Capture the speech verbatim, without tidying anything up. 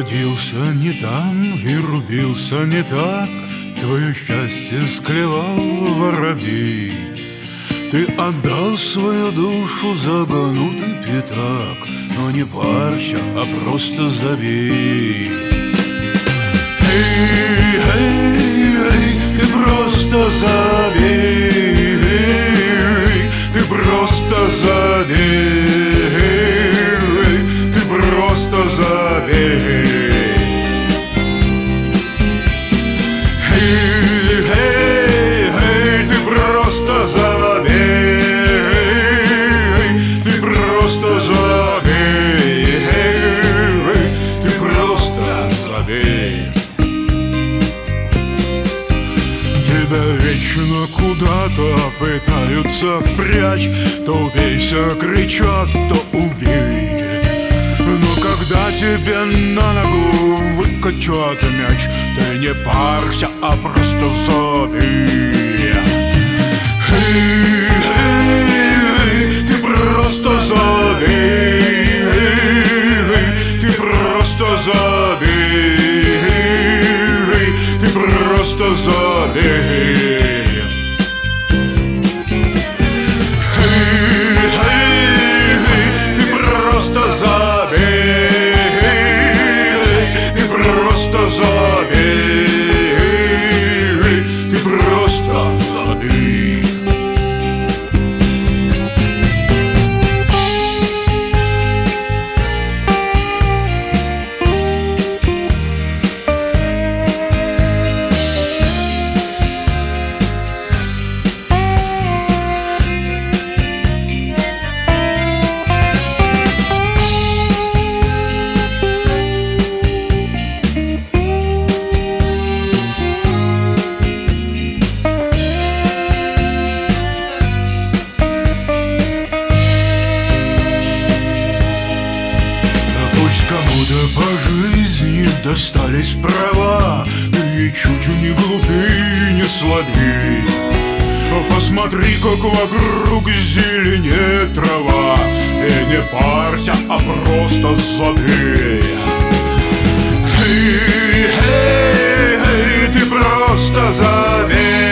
родился не там и рубился не так, твое счастье склевал воробей. Ты отдал свою душу за гнутый пятак, но не парься, а просто забей. Эй, эй, эй, ты просто забей, ты просто забей, ты просто забей. Эй, эй, эй, ты просто забей, ты просто забей, ты просто забей. Тебя вечно куда-то пытаются впрячь, то убейся, кричат, то убей. Но когда тебе на ногу выкачат мяч, ты не парься, а просто забей. Эй, эй, ты просто забей, ты просто забей, ты просто забей. Забей, ты просто забей. Кому-то по жизни достались права, ты чуть не глупей, не слабей. Посмотри, как вокруг зеленеет трава, и не парься, а просто забей. Эй, эй, эй, ты просто забей.